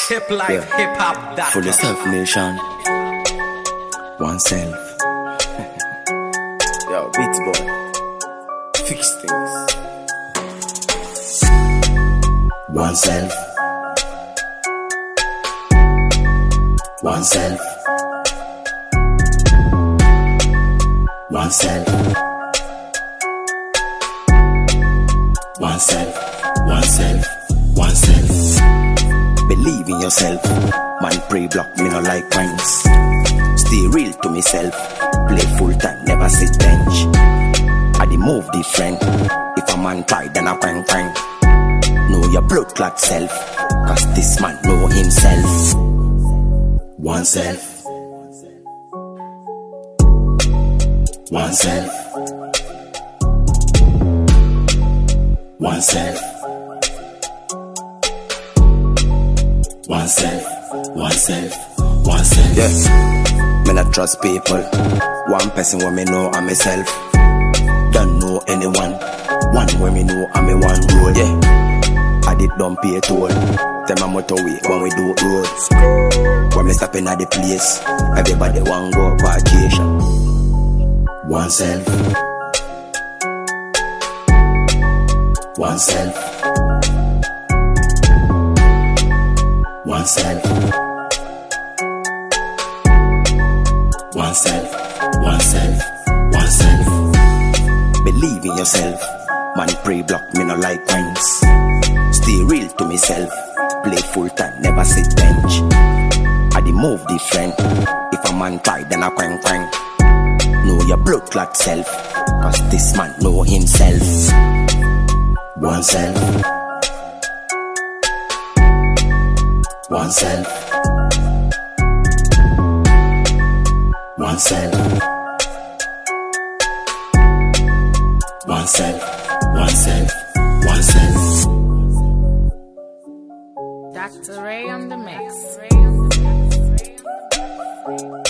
Hip life, hip hop. For the self nation, oneself. Yo, Beats Boy, fix things. Oneself, oneself, oneself, oneself, oneself, oneself. Believe in yourself. Man pray block, me no like pranks. Stay real to myself. Play full time, never sit bench. I the move different. If a man try, then I bang bang. Know your blood clot self, cause this man know himself. Oneself, oneself, oneself, oneself, oneself, oneself. Yes, me not trust people. One person when me know I'm myself. Don't know anyone. One when me know I'm a one road. Yeah, I did don't pay a toll. Tell my motorway when we do roads. When me stopping at the place, everybody want go vacation. Oneself, oneself, oneself, oneself, oneself, oneself. Believe in yourself. Man pray block, me no like pranks. Stay real to myself. Play full time, never sit bench. I the move different. If a man try, then I quang quang. Know your blood clot self, cause this man know himself. Oneself, oneself, oneself, oneself, oneself, oneself. Dr. Ray on the mix.